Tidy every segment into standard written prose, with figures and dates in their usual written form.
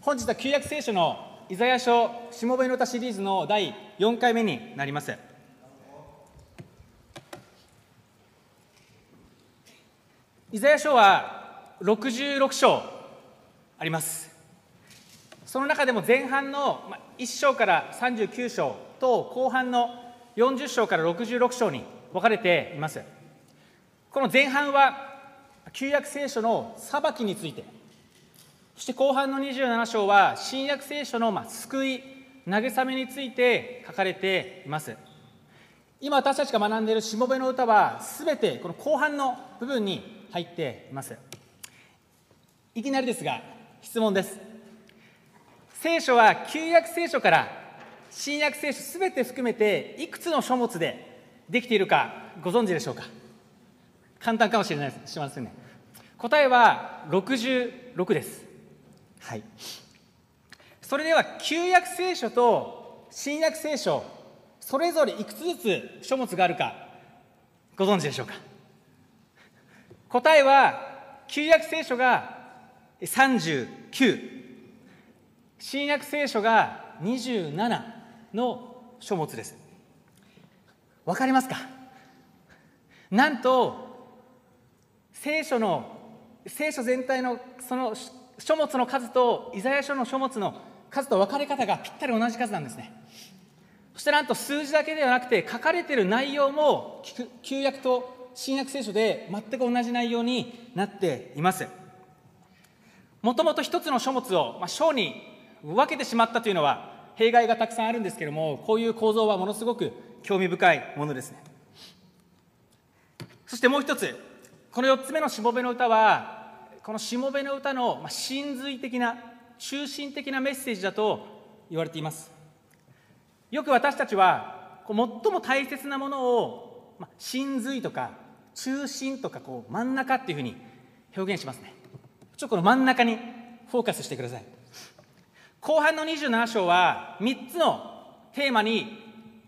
本日は旧約聖書のイザヤ書しもべの歌シリーズの第4回目になります。イザヤ書は66章あります。その中でも前半の1章から39章と後半の40章から66章に分かれています。この前半は旧約聖書の裁きについて、そして後半の27章は新約聖書の救い、慰めについて書かれています。今私たちが学んでいるしもべの歌は全てこの後半の部分に入っています。いきなりですが質問です。聖書は旧約聖書から新約聖書全て含めていくつの書物でできているかご存知でしょうか。簡単かもしれないです。しませんね。答えは66です。はい。それでは旧約聖書と新約聖書それぞれいくつずつ書物があるかご存知でしょうか。答えは旧約聖書が39、新約聖書が27の書物です。わかりますか。なんと聖書全体のその書物の数とイザヤ書の書物の数と分かれ方がぴったり同じ数なんですね。そしてなんと数字だけではなくて書かれている内容も旧約と新約聖書で全く同じ内容になっています。もともと一つの書物を章に分けてしまったというのは弊害がたくさんあるんですけれども、こういう構造はものすごく興味深いものですね。そしてもう一つ、この4つ目のしもべの歌はこのしもべの歌の真髄的な中心的なメッセージだと言われています。よく私たちは最も大切なものを真髄とか中心とか真ん中っていうふうに表現しますね。この真ん中にフォーカスしてください。後半の27章は3つのテーマに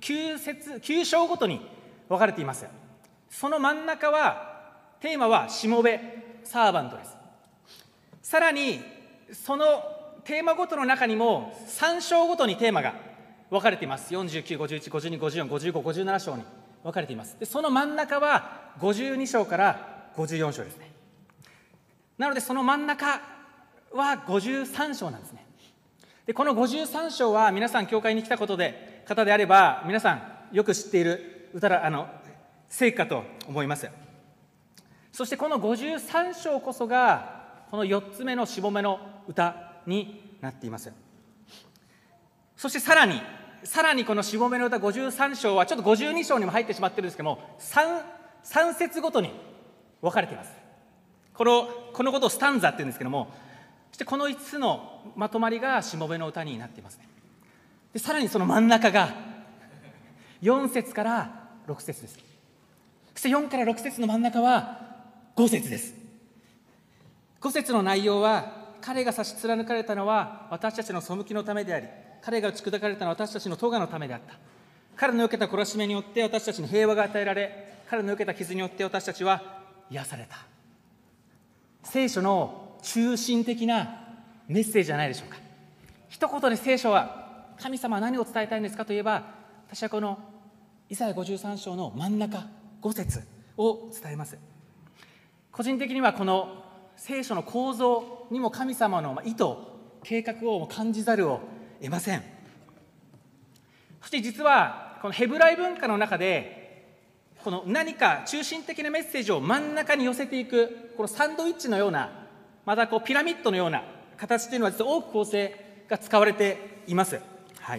9章ごとに分かれています。その真ん中はテーマはしもべ、サーバントです。さらにそのテーマごとの中にも3章ごとにテーマが分かれています。49、51、52、54、55、57章に分かれています。でその真ん中は52章から54章ですね。なのでその真ん中は53章なんですね。でこの53章は皆さん教会に来た方であれば皆さんよく知っている聖句かと思います。そしてこの53章こそがこの4つ目のしもべの歌になっています。そしてさらにこのしもべの歌53章はちょっと52章にも入ってしまってるんですけども 3節ごとに分かれています。このことをスタンザっていうんですけども、そしてこの5つのまとまりがしもべの歌になっていますね。でさらにその真ん中が4節から6節です。そして4から6節の真ん中は5節です。5節の内容は、彼が差し貫かれたのは私たちの背きのためであり、彼が打ち砕かれたのは私たちの咎のためであった。彼の受けた懲らしめによって私たちに平和が与えられ、彼の受けた傷によって私たちは癒された。聖書の中心的なメッセージじゃないでしょうか。一言で聖書は神様は何を伝えたいんですかといえば、私はこのイザヤ53章の真ん中5節を伝えます。個人的にはこの聖書の構造にも神様の意図、計画を感じざるを得ません。そして実はこのヘブライ文化の中でこの何か中心的なメッセージを真ん中に寄せていくこのサンドイッチのような、またピラミッドのような形というのは実は多く構成が使われています。はい、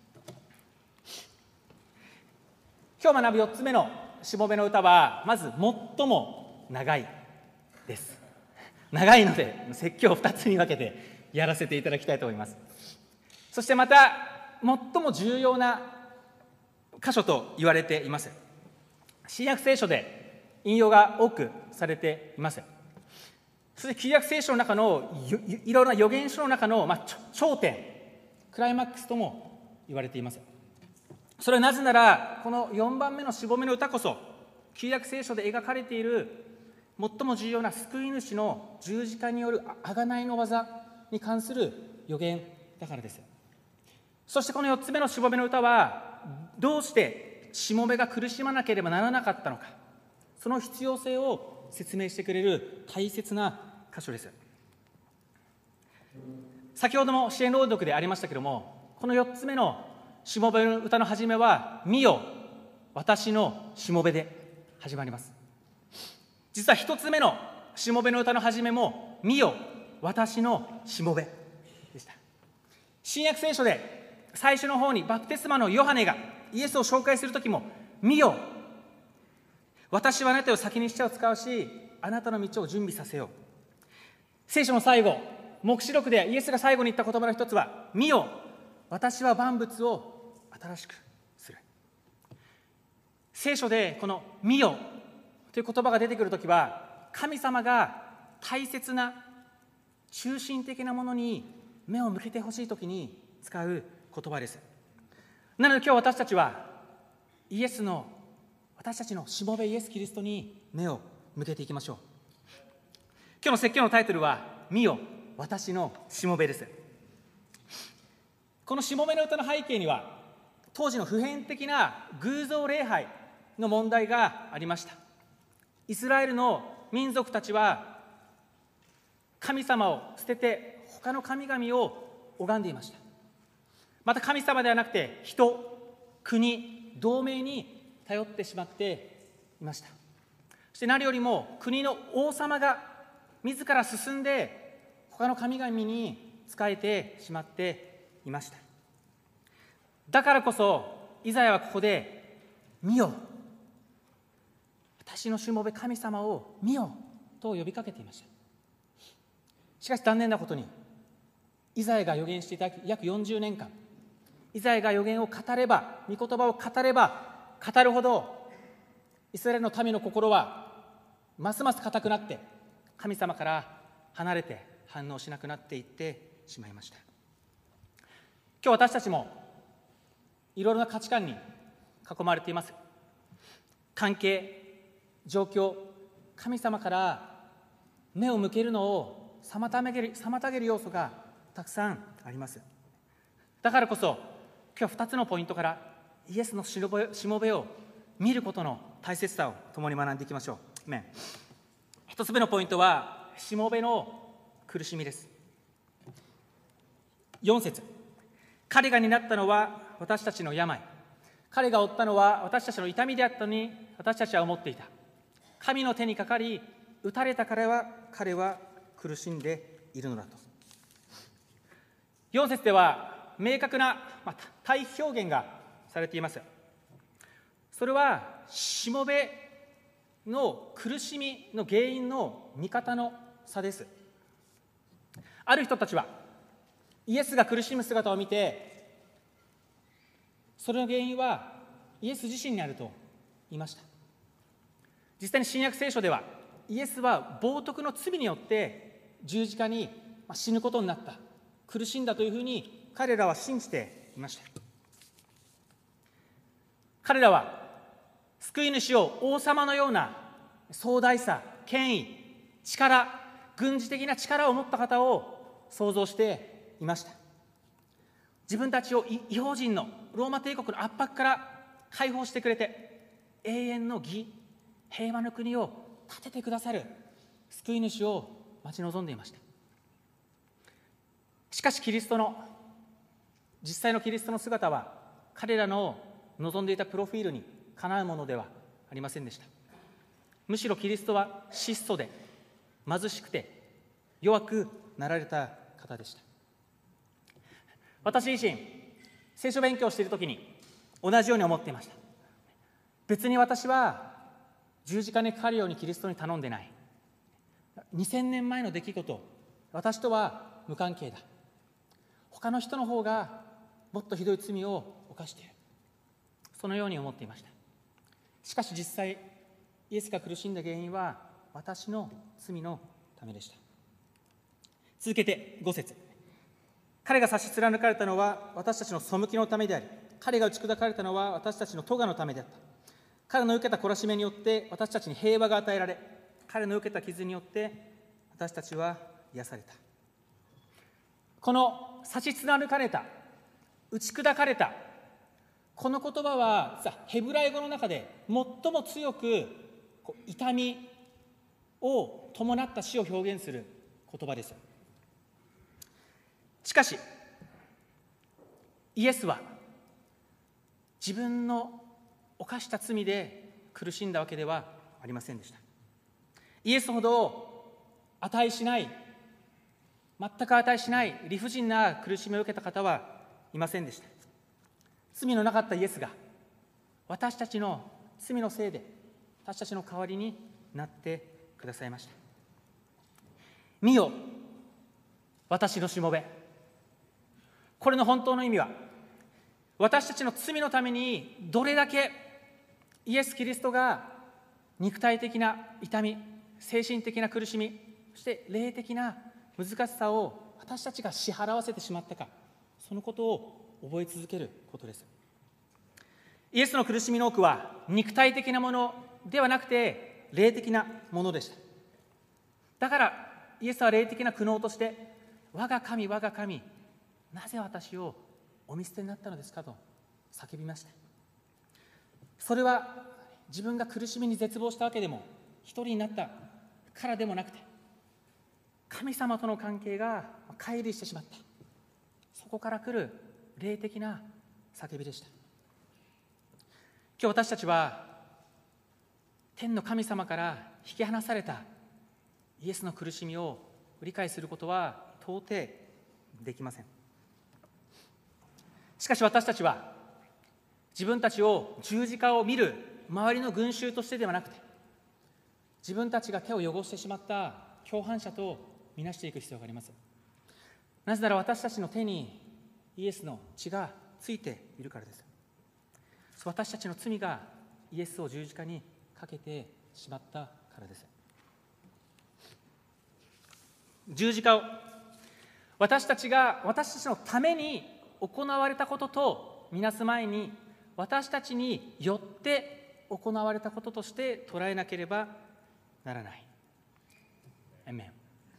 今日学ぶ4つ目のしもべの歌はまず最も長いです。長いので説教を2つに分けてやらせていただきたいと思います。そしてまた最も重要な箇所と言われています。新約聖書で引用が多くされています。そして旧約聖書の中のいろいろな預言書の中の頂点、クライマックスとも言われています。それはなぜならこの4番目のしもべの歌こそ旧約聖書で描かれている最も重要な救い主の十字架による贖いの技に関する予言だからです。そしてこの4つ目のしもべの歌は、どうしてしもべが苦しまなければならなかったのか、その必要性を説明してくれる大切な箇所です。先ほども支援朗読でありましたけれども、この4つ目のしもべの歌の始めは、見よ、私のしもべで始まります。実は1つ目のしもべの歌の始めも、見よ、私のしもべでした。新約聖書で最初の方にバプテスマのヨハネがイエスを紹介するときも、見よ、私はあなたを先に使者を使うし、あなたの道を準備させよう。聖書の最後、黙示録でイエスが最後に言った言葉の一つは、見よ、私は万物を新しくする。聖書でこの見よという言葉が出てくるときは、神様が大切な中心的なものに目を向けてほしいときに使う言葉です。なので今日私たちは私たちのしもべイエス・キリストに目を向けていきましょう。今日の説教のタイトルは、見よ、私のしもべです。このしもべの歌の背景には、当時の普遍的な偶像礼拝の問題がありました。イスラエルの民族たちは神様を捨てて他の神々を拝んでいました。また神様ではなくて人、国、同盟に頼ってしまっていました。そして何よりも国の王様が自ら進んで他の神々に仕えてしまっていました。だからこそイザヤはここで、見よ、私のしもべ神様を見よと呼びかけていました。しかし残念なことに、イザヤが預言していた約40年間、イザヤが預言を語れば、御言葉を語れば語るほど、イスラエルの民の心はますます固くなって、神様から離れて反応しなくなっていってしまいました。今日私たちもいろいろな価値観に囲まれています。関係、状況、神様から目を向けるのを妨げる要素がたくさんあります。だからこそ今日2つのポイントからイエスのしもべを見ることの大切さを共に学んでいきましょう。1つ目のポイントは、しもべの苦しみです。4節、彼が担ったのは私たちの病、彼が負ったのは私たちの痛みであったのに私たちは思っていた。神の手にかかり打たれた彼は苦しんでいるのだと。4節では明確な対比表現がされています。それはしもべの苦しみの原因の見方の差です。ある人たちはイエスが苦しむ姿を見て、それの原因はイエス自身にあると言いました。実際に新約聖書では、イエスは冒涜の罪によって十字架に死ぬことになった、苦しんだというふうに彼らは信じていました。彼らは救い主を王様のような壮大さ、権威、力、軍事的な力を持った方を想像していました。自分たちを異邦人のローマ帝国の圧迫から解放してくれて、永遠の義、平和の国を建ててくださる救い主を待ち望んでいました。しかし実際のキリストの姿は、彼らの望んでいたプロフィールにかなうものではありませんでした。むしろキリストは質素で貧しくて弱くなられた方でした。私自身、聖書勉強をしているときに同じように思っていました。別に私は十字架にかかるようにキリストに頼んでない。2000年前の出来事、私とは無関係だ。他の人の方がもっとひどい罪を犯している。そのように思っていました。しかし実際、イエスが苦しんだ原因は私の罪のためでした。続けて5節、彼が差し貫かれたのは私たちの背きのためであり、彼が打ち砕かれたのは私たちの咎のためであった。彼の受けた懲らしめによって私たちに平和が与えられ、彼の受けた傷によって私たちは癒された。この刺し貫かれた、打ち砕かれた、この言葉はヘブライ語の中で最も強く痛みを伴った死を表現する言葉です。しかしイエスは自分の犯した罪で苦しんだわけではありませんでした。イエスほど値しない、全く値しない理不尽な苦しみを受けた方はいませんでした。罪のなかったイエスが私たちの罪のせいで私たちの代わりになってくださいました。見よ私のしもべ。これの本当の意味は、私たちの罪のためにどれだけイエス・キリストが肉体的な痛み、精神的な苦しみ、そして霊的な難しさを私たちが支払わせてしまったか、そのことを覚え続けることです。イエスの苦しみの多くは肉体的なものではなくて霊的なものでした。だからイエスは霊的な苦悩として、我が神、我が神、なぜ私をお見捨てになったのですかと叫びました。それは自分が苦しみに絶望したわけでも、一人になったからでもなくて、神様との関係が乖離してしまった、そこから来る霊的な叫びでした。今日私たちは天の神様から引き離されたイエスの苦しみを理解することは到底できません。しかし私たちは自分たちを十字架を見る周りの群衆としてではなくて、自分たちが手を汚してしまった共犯者とみなしていく必要があります。なぜなら私たちの手にイエスの血がついているからです。私たちの罪がイエスを十字架にかけてしまったからです。十字架を私たちのために行われたこととみなす前に、私たちによって行われたこととして捉えなければならない。アーメン。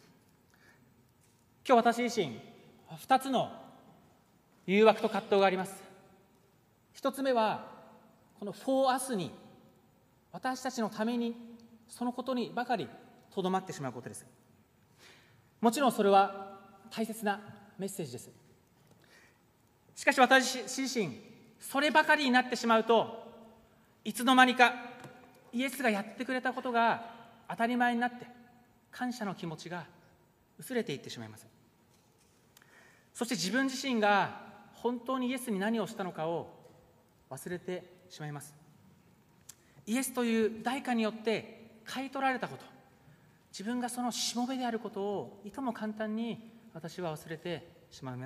今日私自身2つの誘惑と葛藤があります。1つ目はこのフォーアスに、私たちのためにそのことにばかりとどまってしまうことです。もちろんそれは大切なメッセージです。しかし私自身そればかりになってしまうと、いつの間にかイエスがやってくれたことが当たり前になって感謝の気持ちが薄れていってしまいます。そして自分自身が本当にイエスに何をしたのかを忘れてしまいます。イエスという代価によって買い取られたこと、自分がそのしもべであることをいとも簡単に私は忘れてしまいます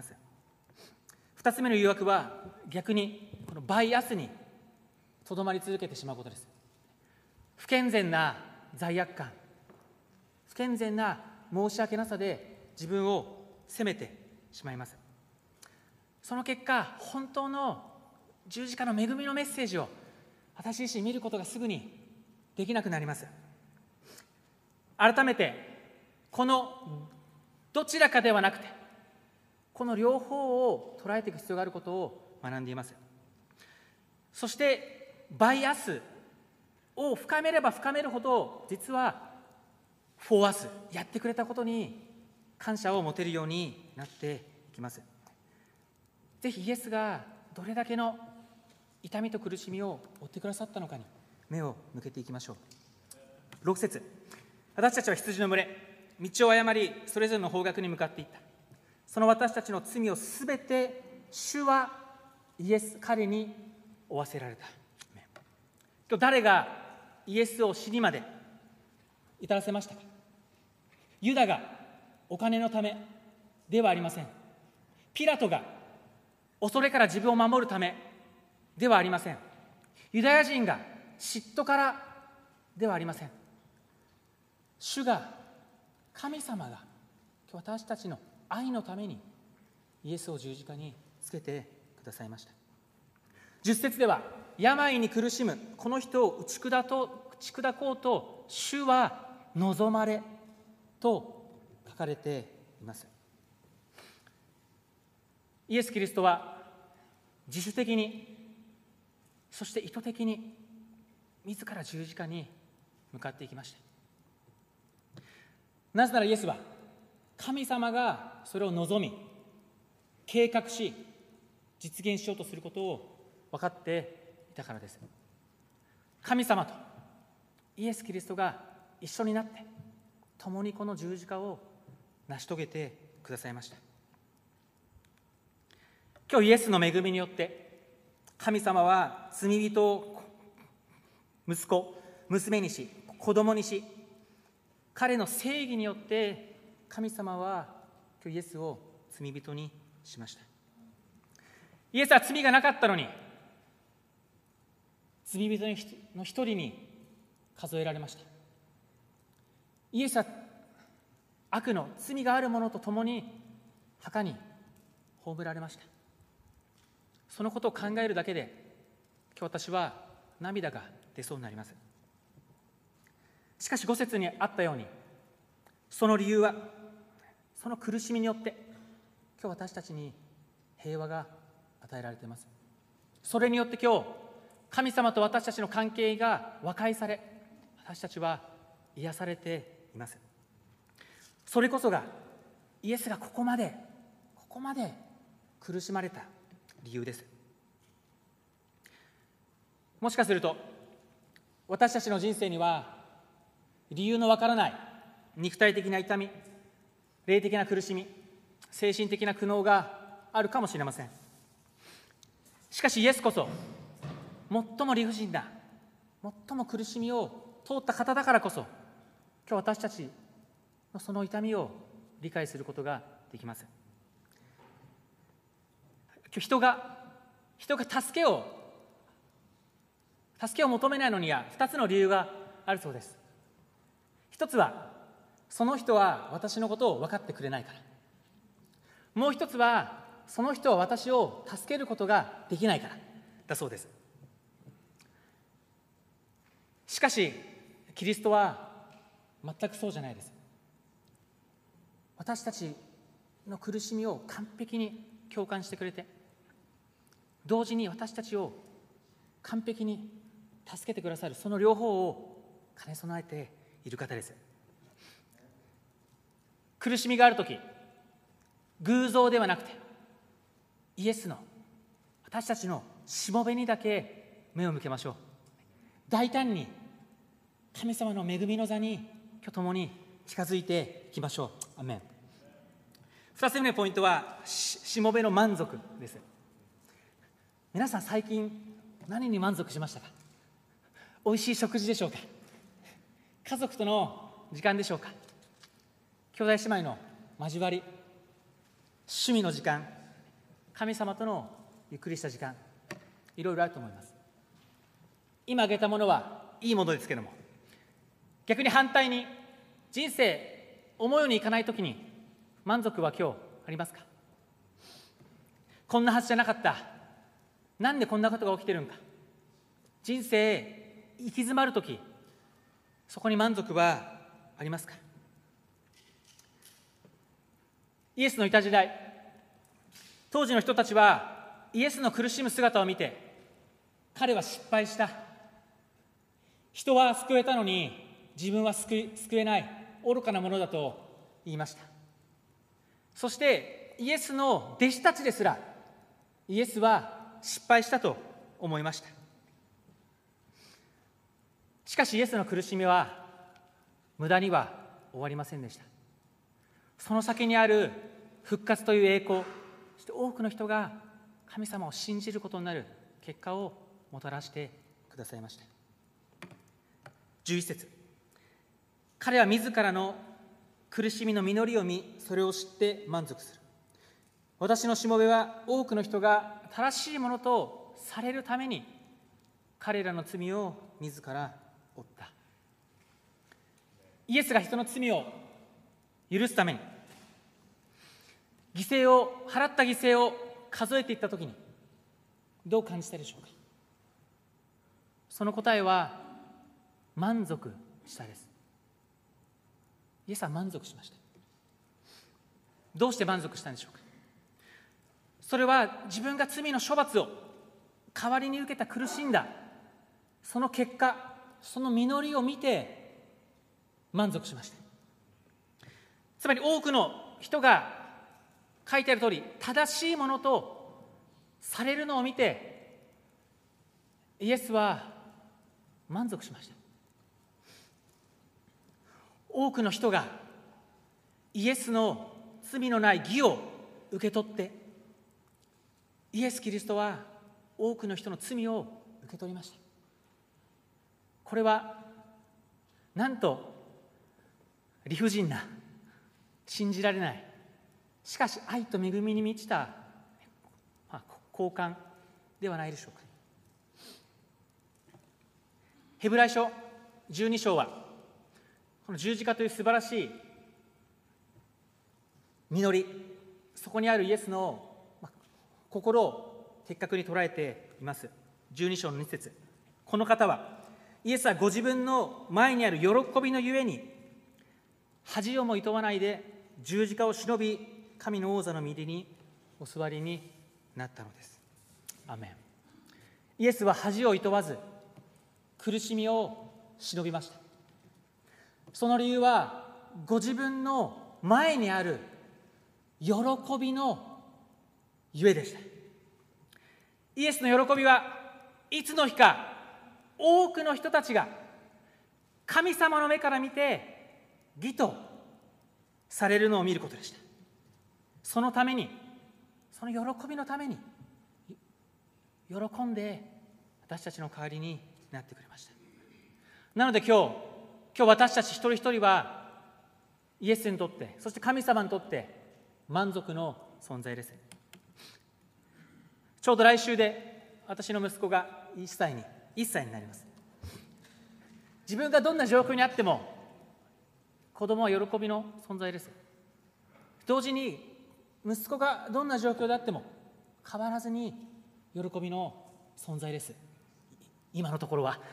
。2つ目の誘惑は逆にこのバイアスにとどまり続けてしまうことです。不健全な罪悪感、不健全な申し訳なさで自分を責めてしまいます。その結果、本当の十字架の恵みのメッセージを私自身見ることがすぐにできなくなります。改めてこのどちらかではなくて、この両方を捉えていく必要があることを学んでいます。そしてバイアスを深めれば深めるほど、実はフォーアス、やってくれたことに感謝を持てるようになっていきます。ぜひイエスがどれだけの痛みと苦しみを負ってくださったのかに目を向けていきましょう。6節、私たちは羊の群れ、道を誤りそれぞれの方角に向かっていった。その私たちの罪をすべて主は彼に負わせられた。今日誰がイエスを死にまで至らせましたか？ユダがお金のためではありません。ピラトが恐れから自分を守るためではありません。ユダヤ人が嫉妬からではありません。主が、神様が私たちの愛のためにイエスを十字架につけてくださいました。10節では、病に苦しむこの人を打ち砕こうと主は望まれと書かれています。 イエス・キリストは自主的に、そして意図的に自ら十字架に向かっていきました。なぜならイエスは神様がそれを望み、計画し、実現しようとすることを分かっていたからです。神様とイエス・キリストが一緒になって共にこの十字架を成し遂げてくださいました。今日イエスの恵みによって神様は罪人を息子、娘にし、子供にし、彼の正義によって神様は今日イエスを罪人にしました。イエスは罪がなかったのに罪人の一人に数えられました。イエスは悪の罪がある者と共に墓に葬られました。そのことを考えるだけで今日私は涙が出そうになります。しかし5節にあったように、その理由はその苦しみによって今日私たちに平和が与えられています。それによって今日神様と私たちの関係が和解され、私たちは癒されています。それこそがイエスがここまで苦しまれた理由です。もしかすると私たちの人生には理由のわからない肉体的な痛み、霊的な苦しみ、精神的な苦悩があるかもしれません。しかしイエスこそ最も理不尽な、最も苦しみを通った方だからこそ、今日私たちのその痛みを理解することができます。今日人が助けを求めないのには2つの理由があるそうです。一つはその人は私のことを分かってくれないから、もう一つはその人は私を助けることができないからだそうです。しかしキリストは全くそうじゃないです。私たちの苦しみを完璧に共感してくれて、同時に私たちを完璧に助けてくださる、その両方を兼ね備えている方です。苦しみがあるとき、偶像ではなくてイエスの、私たちのしもべにだけ目を向けましょう。大胆に神様の恵みの座に今日共に近づいていきましょう。アメン。2つ目のポイントはしもべの満足です。皆さん最近何に満足しましたか？おいしい食事でしょうか？家族との時間でしょうか？兄弟姉妹の交わり、趣味の時間、神様とのゆっくりした時間、いろいろあると思います。今挙げたものはいいものですけども、逆に反対に人生思うようにいかないときに満足は今日ありますか？こんなはずじゃなかった、なんでこんなことが起きてるんか、人生行き詰まるとき、そこに満足はありますか？イエスのいた時代、当時の人たちはイエスの苦しむ姿を見て、彼は失敗した、人は救えたのに自分は救えない愚かなものだと言いました。そしてイエスの弟子たちですら、イエスは失敗したと思いました。しかしイエスの苦しみは無駄には終わりませんでした。その先にある復活という栄光、そして多くの人が神様を信じることになる結果をもたらしてくださいました。11節、彼は自らの苦しみの実りを見、それを知って満足する。私のしもべは多くの人が正しいものとされるために彼らの罪を自ら負った。イエスが人の罪を許すために払った犠牲を数えていったときにどう感じたでしょうか？その答えは満足したです。イエスは満足しました。どうして満足したんでしょうか？ それは自分が罪の処罰を代わりに受けた苦しんだその結果、その実りを見て満足しました。つまり多くの人が書いてある通り、正しいものとされるのを見てイエスは満足しました。多くの人がイエスの罪のない義を受け取って、イエス・キリストは多くの人の罪を受け取りました。これはなんと理不尽な、信じられない、しかし愛と恵みに満ちた交換ではないでしょうか。ヘブライ書12章はこの十字架という素晴らしい実り、そこにあるイエスの心を的確に捉えています。12章の2節、この方はイエスはご自分の前にある喜びのゆえに恥をもいとわないで十字架を忍び、神の王座の右にお座りになったのです。アメン。イエスは恥をいとわず苦しみを忍びました。その理由はご自分の前にある喜びのゆえでした。イエスの喜びはいつの日か多くの人たちが神様の目から見て義とされるのを見ることでした。そのために、その喜びのために喜んで私たちの代わりになってくれました。なので今日私たち一人一人はイエスにとって、そして神様にとって満足の存在です。ちょうど来週で私の息子が1歳になります。自分がどんな状況にあっても子供は喜びの存在です。同時に息子がどんな状況であっても変わらずに喜びの存在です。今のところは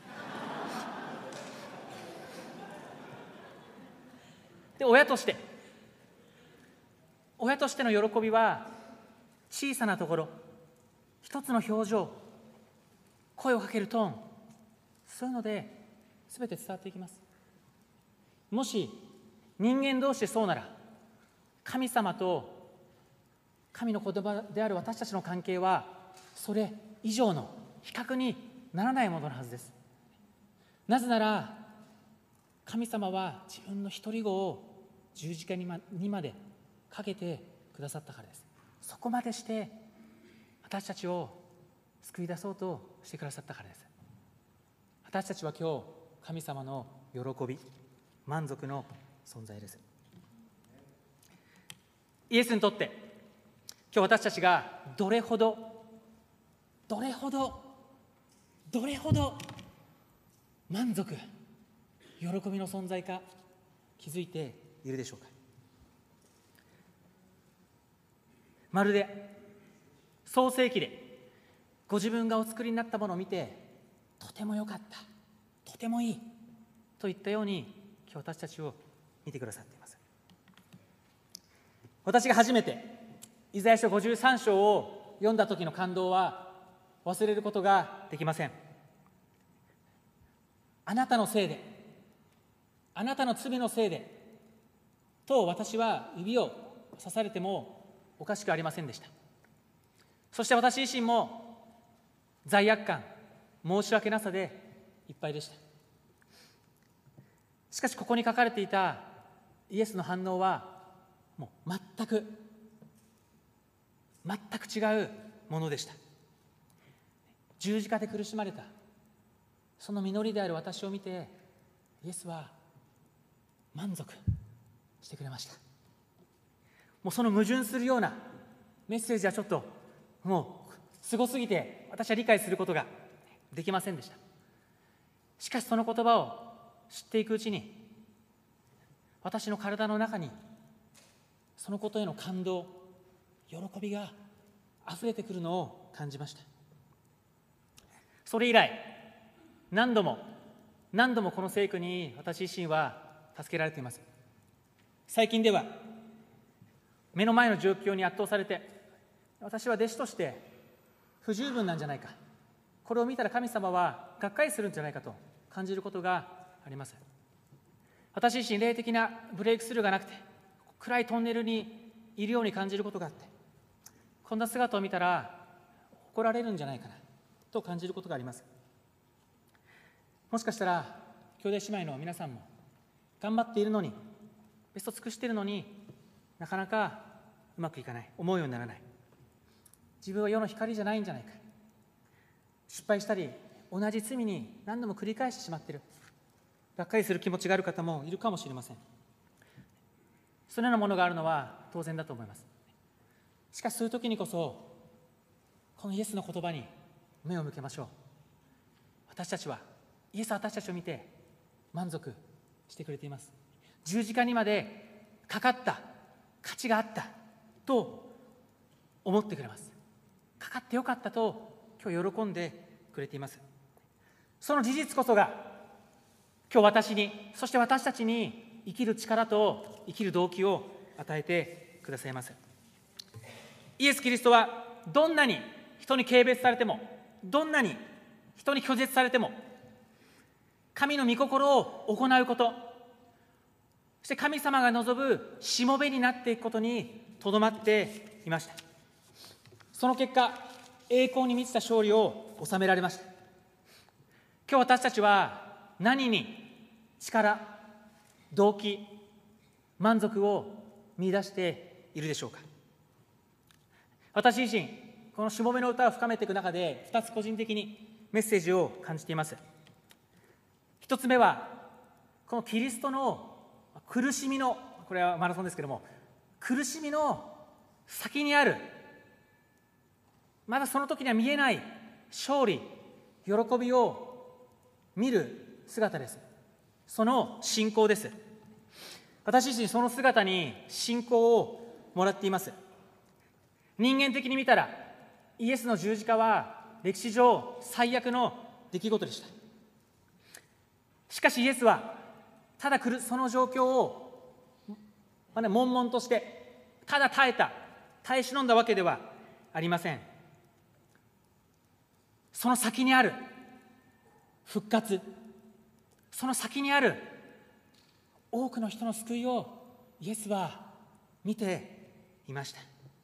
で、親としての喜びは小さなところ、一つの表情、声をかけるトーン、そういうので全て伝わっていきます。もし人間同士でそうなら、神様と神の言葉である私たちの関係はそれ以上の比較にならないもののはずです。なぜなら神様は自分の一人子を十字架にまでかけてくださったからです。そこまでして私たちを救い出そうとしてくださったからです。私たちは今日神様の喜び、満足の存在です。イエスにとって今日私たちがどれほど満足、喜びの存在か気づいているでしょうか。まるで創世記でご自分がお作りになったものを見て、とても良かった、とてもいいといったように今日私たちを見てくださっています。私が初めてイザヤ書53章を読んだ時の感動は忘れることができません。あなたのせいで、あなたの罪のせいでと私は指を刺されてもおかしくありませんでした。そして私自身も罪悪感、申し訳なさでいっぱいでした。しかしここに書かれていたイエスの反応はもう全く違うものでした。十字架で苦しまれたその実りである私を見て、イエスは満足してくれました。もうその矛盾するようなメッセージはちょっともうすごすぎて私は理解することができませんでした。しかしその言葉を知っていくうちに、私の体の中にそのことへの感動、喜びがあふれてくるのを感じました。それ以来何度もこの聖句に私自身は助けられています。最近では目の前の状況に圧倒されて私は弟子として不十分なんじゃないか、これを見たら神様はがっかりするんじゃないかと感じることがあります。私自身、霊的なブレイクスルーがなくて暗いトンネルにいるように感じることがあって、こんな姿を見たら怒られるんじゃないかなと感じることがあります。もしかしたら兄弟姉妹の皆さんも頑張っているのに、ベスト尽くしているのになかなかうまくいかない、思うようにならない、自分は世の光じゃないんじゃないか、失敗したり同じ罪に何度も繰り返してしまっている、がっかりする気持ちがある方もいるかもしれません。そのようなものがあるのは当然だと思います。しかしそういう時にこそこのイエスの言葉に目を向けましょう。私たちはイエスは私たちを見て満足してくれています。十字架にまでかかった価値があったと思ってくれます。かかってよかったと今日喜んでくれています。その事実こそが今日私に、そして私たちに生きる力と生きる動機を与えてくださいます。イエス・キリストはどんなに人に軽蔑されても、どんなに人に拒絶されても、神の御心を行うこと、そして神様が望むしもべになっていくことにとどまっていました。その結果、栄光に満ちた勝利を収められました。今日私たちは何に力、動機、満足を見出しているでしょうか。私自身、このしもべの歌を深めていく中で2つ個人的にメッセージを感じています。1つ目はこのキリストの苦しみの、これはマラソンですけども、苦しみの先にある、まだその時には見えない勝利、喜びを見る姿です。その信仰です。私自身その姿に信仰をもらっています。人間的に見たらイエスの十字架は歴史上最悪の出来事でした。しかしイエスはただその状況を悶々としてただ耐え忍んだわけではありません。その先にある復活、その先にある多くの人の救いをイエスは見ていました。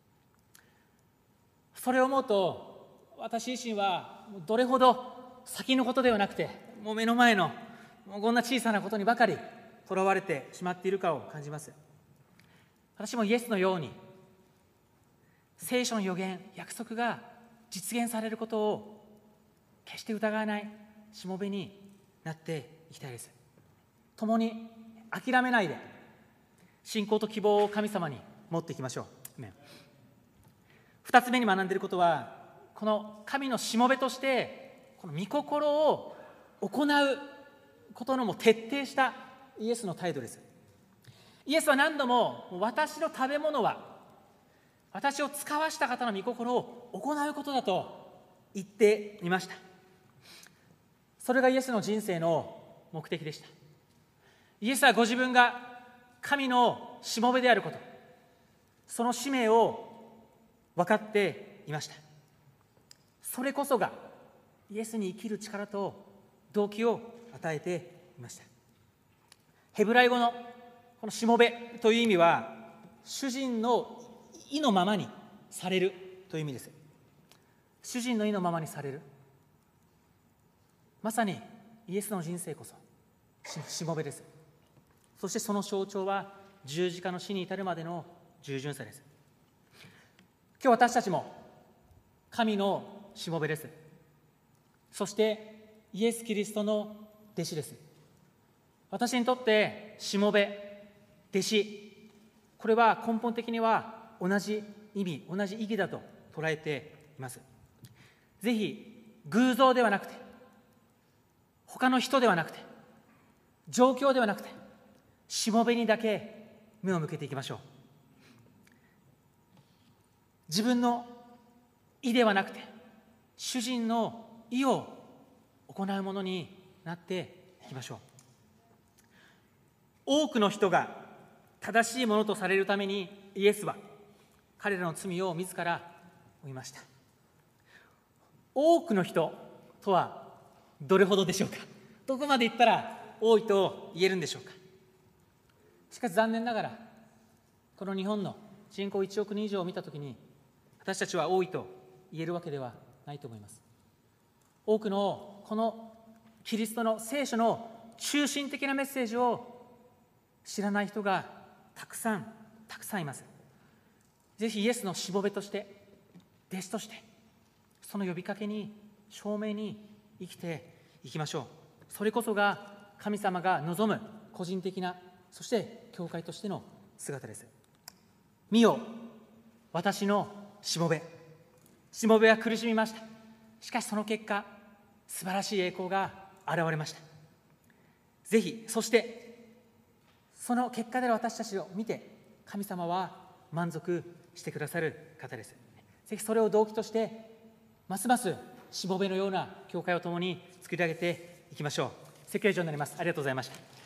それを思うと私自身はどれほど先のことではなくて、もう目の前のこんな小さなことにばかりとらわれてしまっているかを感じます。私もイエスのように聖書の予言、約束が実現されることを決して疑わないしもべになっていきたいです。共に諦めないで信仰と希望を神様に持っていきましょう。2つ目に学んでいることは、この神のしもべとしてこの御心を行うことのも徹底したイエスの態度です。イエスは何度も私の食べ物は私を使わした方の御心を行うことだと言っていました。それがイエスの人生の目的でした。イエスはご自分が神のしもべであること、その使命を分かっていました。それこそがイエスに生きる力と動機を与えていました。ヘブライ語のこのしもべという意味は、主人の意のままにされるという意味です。主人の意のままにされる、まさにイエスの人生こそしもべです。そしてその象徴は十字架の死に至るまでの従順さです。今日私たちも神のしもべです。そしてイエス・キリストの弟子です。私にとってしもべ、弟子、これは根本的には同じ意味、同じ意義だと捉えています。ぜひ偶像ではなくて、他の人ではなくて、状況ではなくて、しもべにだけ目を向けていきましょう。自分の意ではなくて、主人の意を行うものになっていきましょう。多くの人が正しいものとされるために、イエスは彼らの罪を自らを見ました。多くの人とはどれほどでしょうか。どこまでいったら多いと言えるんでしょうか。しかし残念ながら、この日本の人口1億人以上を見たときに、私たちは多いと言えるわけではないと思います。多くのこのキリストの聖書の中心的なメッセージを知らない人がたくさんいます。ぜひイエスのしもべとして、弟子として、その呼びかけに、証明に生きていきましょう。それこそが神様が望む個人的な、そして教会としての姿です。見よ、私のしもべ。しもべは苦しみました。しかしその結果、素晴らしい栄光が現れました。ぜひ、そしてその結果で私たちを見て、神様は満足してくださる方です。ぜひそれを動機として、ますますしもべのような教会を共に作り上げていきましょう。説教以上になります。ありがとうございました。